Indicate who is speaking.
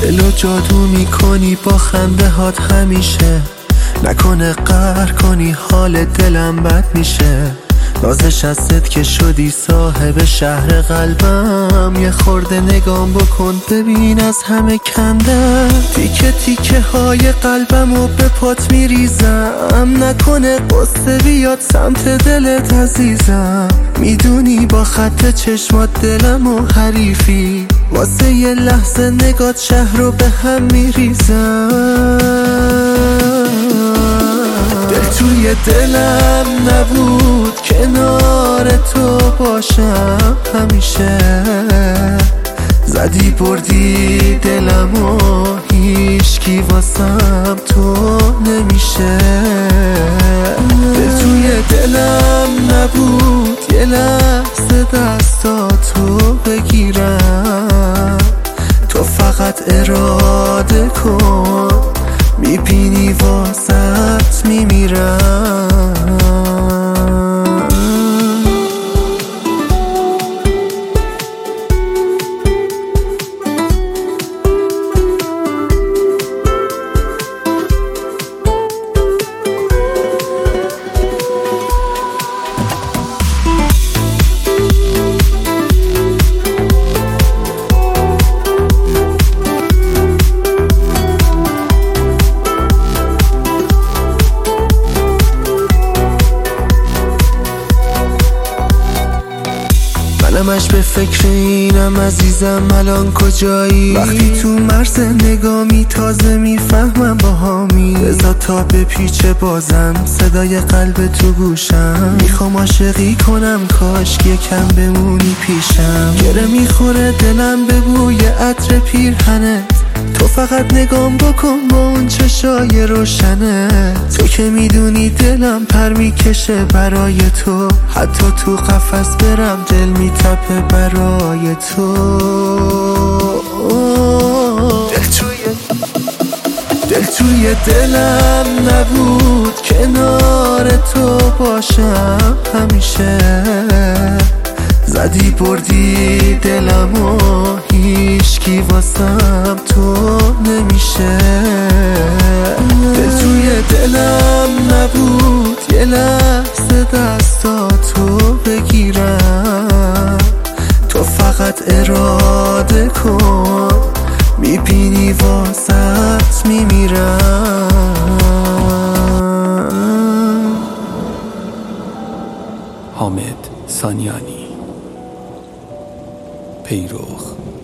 Speaker 1: دلو جادو میکنی با خنده هات همیشه، نکنه قهر کنی حال دلم بد میشه. نازش ازت که شدی صاحب شهر قلبم، یه خورده نگام بکن ببین از همه کنده. تیکه تیکه های قلبم و به پات میریزم، نکنه قصه بیاد سمت دلت عزیزم. میدونی با خط چشمات دلم و حریفی، واسه یه لحظه نگات شهر رو به هم میریزم. دل توی دلم نبود کنار تو باشم همیشه، زدی بردی دلم و هیچکی واسم تو نمیشه. دل توی دلم نبود یه لحظه دستاتو بگیرم، تو فقط اراده کن میبینی واسط میمیرم. منمش به فکر اینم عزیزم الان کجایی، وقتی تو مرز نگامی تازه میفهمم باهامی. بذار تا به پیچ بازم صدای قلب تو گوشم، میخوام عاشقی کنم کاش یکم بمونی پیشم. گره میخوره دلم به بوی عطر پیرهنت، تو فقط نگام بکن با اون چشای روشنه. تو که میدونی دلم پر میکشه برای تو، حتی تو قفس برم دل میتپه برای تو. دل توی دلم نبود کنار تو باشم همیشه، زدی بردی دلم و هیچکی واسم تو نمیشه. دل توی دلم نبود یه لحظه دستاتو بگیرم، تو فقط اراده کن میبینی واسط میمیرم.
Speaker 2: حامد سانیانی، پیروخ.